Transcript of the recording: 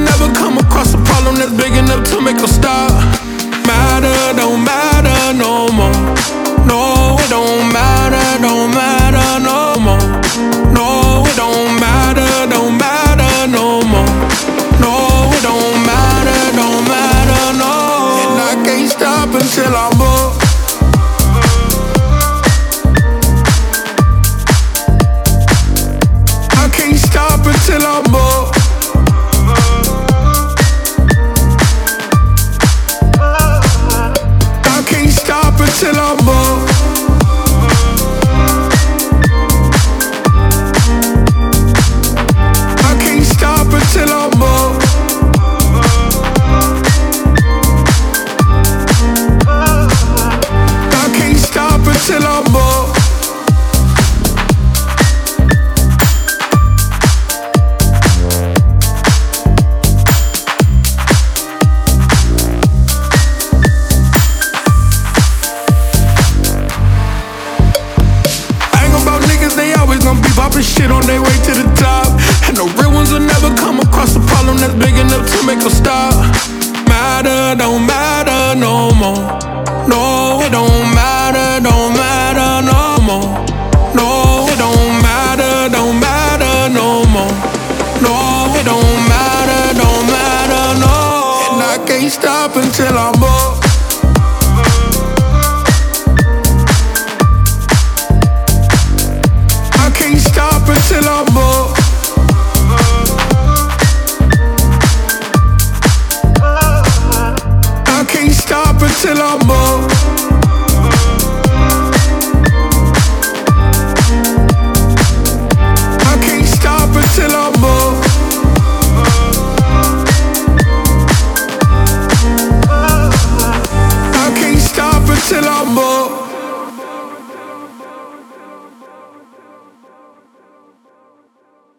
never come across a problem that's big enough to make us stop. Matter, don't matter no more. No, it don't matter no more. No, it don't matter no more. No, it don't matter no. And I can't stop until I'm up. I can't stop until I'm up. I can't stop until I'm up. I can't stop until I'm up. I can't stop until I'm up. They always gonna be poppin' shit on their way to the top. And the real ones will never come across a problem that's big enough to make us stop. Matter, don't matter no more. No, it don't matter no more. No, it don't matter no more. No, it don't matter no. And I can't stop until I'm up. I can't stop until I'm up. I can't stop until I'm up.